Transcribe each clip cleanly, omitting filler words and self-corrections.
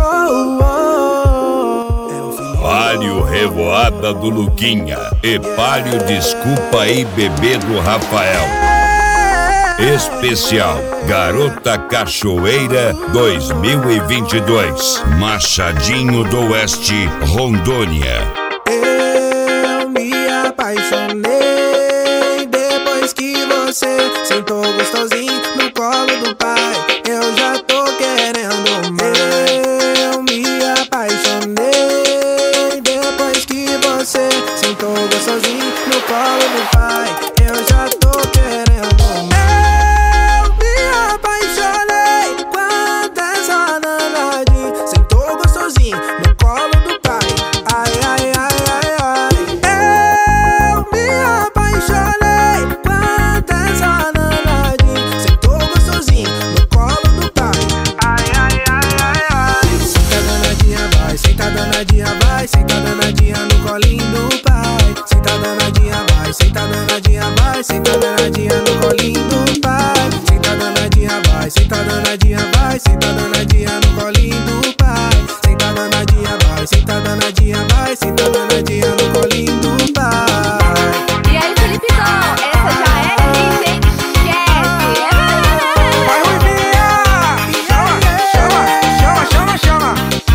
Palio Revoada do Luquinha e Palio Desculpa aí Bebê do Rafael. Especial Garota Cachoeira 2022, Machadinho do Oeste, Rondônia. Eu me apaixonei depois que você sentou gostosinho no colo do pai. Eu já tô querendo mais. Eu me apaixonei depois que você sentou gostosinho no colo do pai. Eu já tô querendo mais. Eu me apaixonei quando essa danadinha sentou gostosinho no colo do pai. Ai, ai, ai, ai, ai. Eu me apaixonei quando essa danadinha sentou gostosinho no colo do pai. Ai, ai, ai, ai, ai. Senta danadinha, vai, senta danadinha, vai, senta danadinha no colinho do pai. Senta danadinha, vai, senta danadinha, vai, senta danadinha no colinho do pai. Senta danadinha, vai, senta danadinha, vai, senta danadinha no colinho do pai. Senta danadinha, vai, senta danadinha, vai, senta danadinha no colinho do pai. E aí, Felipezão, essa já é hit, hein? Esquece! Vai, Ruivinha! Chama, chama, chama, chama, chama.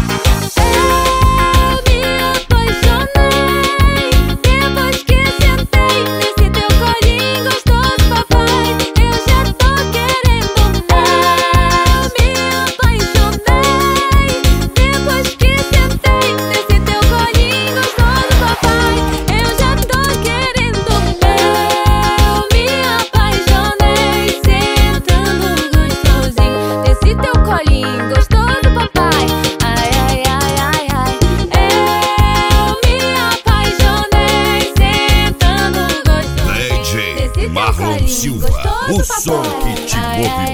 Eu me apaixonei depois que sentei nesse teu colinho gostoso, papai. Eu já tô querendo mais. Eu me apaixonei depois que sentei nesse teu colinho gostoso, papai. Eu já tô querendo mais. Eu me apaixonei sentando gostosinho nesse teu colinho gostoso, papai. Ai, ai, ai, ai, ai. Eu me apaixonei sentando gostosinho DJ Marlon Silva, o som que te movimenta.